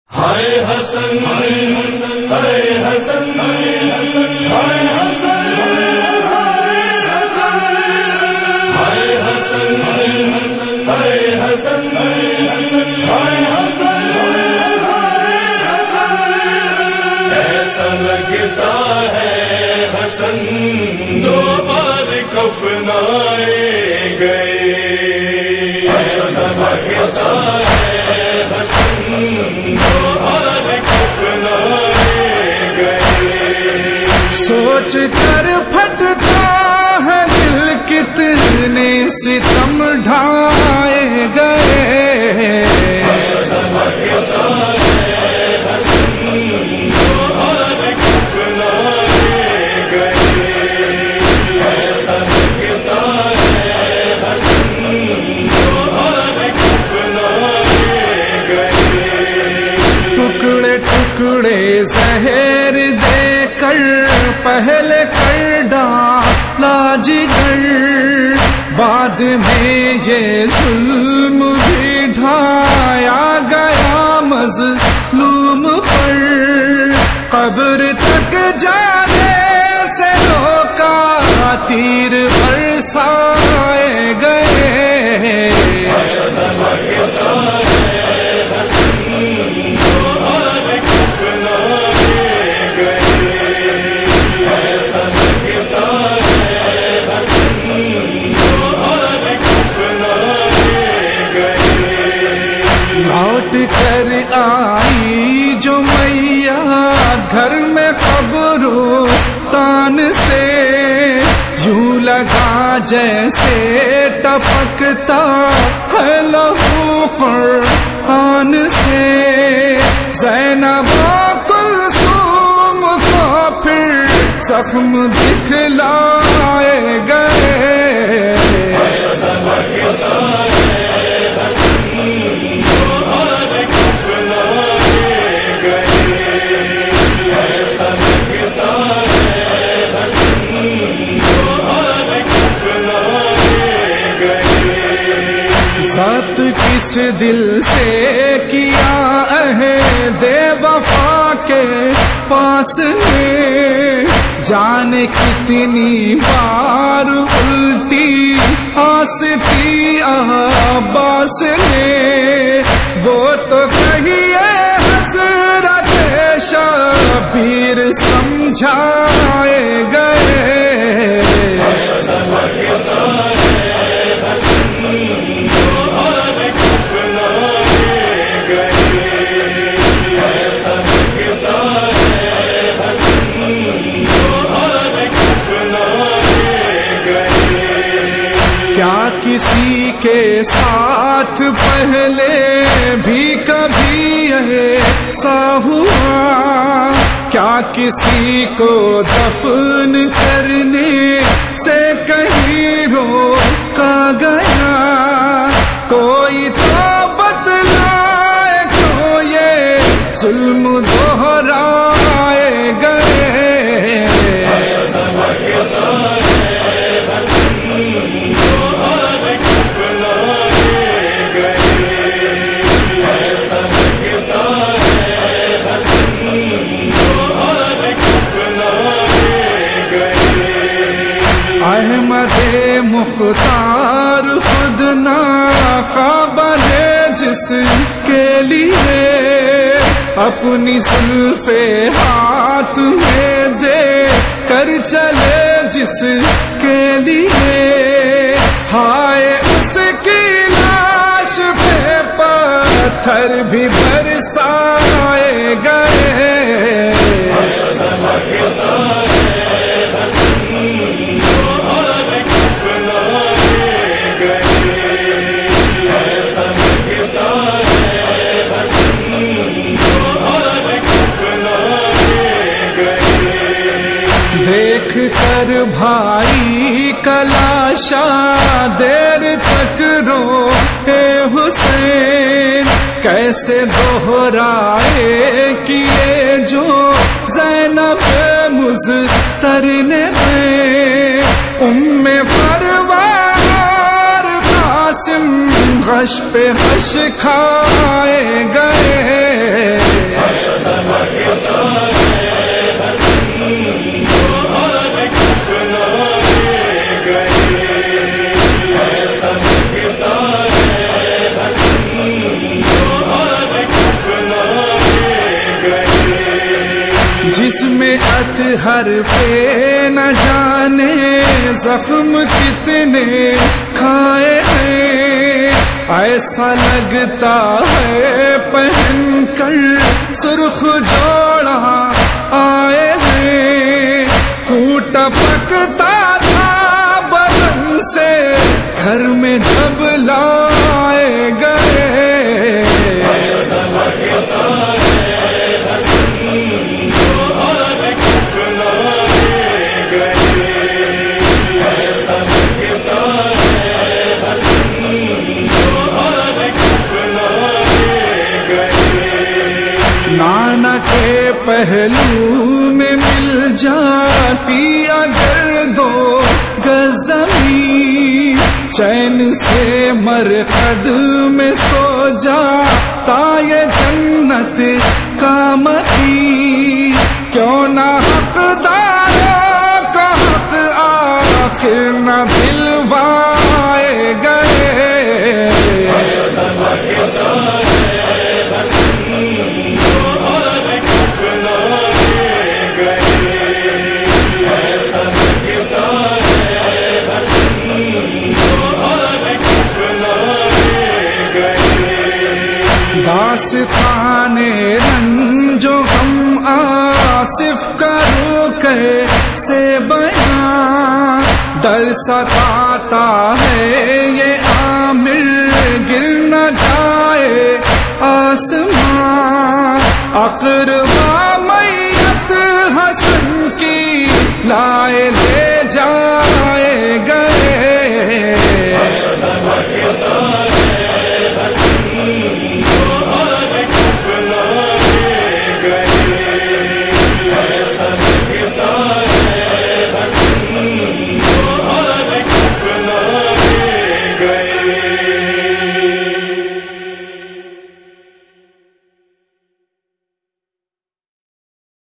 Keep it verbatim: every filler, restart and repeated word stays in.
ہائے حسن ہائے حسن ہائے حسن ہائے حسن ہائے حسن ہائے حسن ہائے حسن ہائے حسن ہائے حسن ہائے حسن ایسا لگتا ہے حسن دو بار کفنائے گئے، ایسا لگتا ہے حسن دو بار کفنائے گئے، سوچ کر پھٹتا ہے دل کتنے ستم ڈھائے گئے، ایسا لگتا ہے حسن دو بار کفنائے گئے، ایسا لگتا ہے حسن دو بار کفنائے گئے، ٹکڑے ٹکڑے زہر دے کر پہلے کر ڈالا جگر، بعد میں یہ ظلم بھی ڈھایا گیا مظلوم پر، قبر تک جانے سے روکا تیر برسائے گئے، ایسا لگتا ہے حسن دو بار کفنائے گئے، ایسا لگتا ہے حسن دو بار کفنائے گئے، لوٹ کر آئی جو میاں گھر میں قبرستان سے، یوں لگا جیسے ٹپکتا ہے لہو قرآن سے، زینب و کلثوم کو پھر زخم دکھلائے گئے، ایسا لگتا ہے حسن دو بار کفنائے گئے، ایسا لگتا ہے حسن دو بار کفنائے گئے، ساتھ کس دل سے کیا عہد وفا کے پاس نے، جانے کتنی بار الٹی آستی عباس نے، وہ تو کہیے حضرت شبیر سمجھائے گئے، ایسا لگتا ہے حسن دو بار کفنائے گئے، ایسا لگتا ہے حسن دو بار کفنائے گئے، کیا کسی کے ساتھ پہلے بھی کبھی ایسا ہوا، کیا کسی کو دفن کرنے سے کہیں روکا گیا، کوئی تو بدلائے کیوں یہ ظلم دوہرائے گئے، ایسا لگتا ہے حسن دو بار کفنائے گئے، ایسا لگتا ہے حسن دو بار کفنائے گئے، احمد مختار خود ناقابل جس کے لیے اپنی زلف ہاتھ میں دے کر چلے جس کے لیے، ہائے اس کی لاش پہ پتھر بھی برسائے گئے، ایسا لگتا ہے حسن دو بار کفنائے گئے، ایسا لگتا ہے حسن دو بار کفنائے گئے، دیکھ کر بھائی کا لاشا دیر تک روئے حسین، کیسے دوہرائے کیے جو زینب مضطر نے، ام پروار قاسم غش پہ غش کھائے گئے، جس میں اطہر پہ نہ جانے زخم کتنے کھائے ہیں، ایسا لگتا ہے پہن کر سرخ جوڑا آئے ہیں، پھوٹا پکتا تھا بدن سے گھر میں جب لائے گئے، نانا کے پہلو میں مل جاتی اگر دو گز زمین، چین سے مرقد میں سو جاتا یہ جنت کا مکی، کیوں نہ حقداروں کا حق آخر نہ دلوائے گئے، داستان رنج و غم آصف کروں کیسے بیان، در ستاتا ہے یہ عامر گر نہ جائے آسمان، اقربا میت حسن کی لائے لے جا